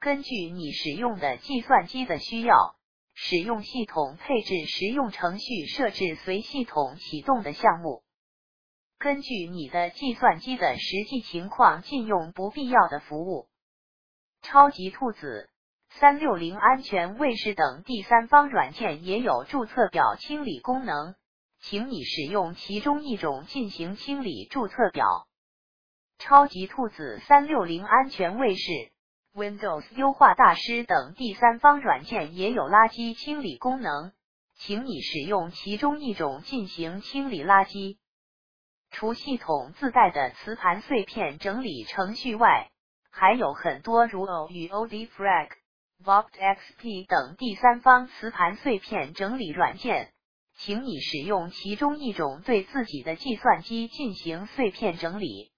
根据你使用的计算机的需要，使用系统配置实用程序设置随系统启动的项目。根据你的计算机的实际情况禁用不必要的服务。超级兔子、360安全卫士等第三方软件也有注册表清理功能，请你使用其中一种进行清理注册表。超级兔子、360安全卫士、Windows 优化大师等第三方软件也有垃圾清理功能，请你使用其中一种进行清理垃圾。除系统自带的磁盘碎片整理程序外，还有很多如 O 与 ODFrag、VoxXP 等第三方磁盘碎片整理软件，请你使用其中一种对自己的计算机进行碎片整理。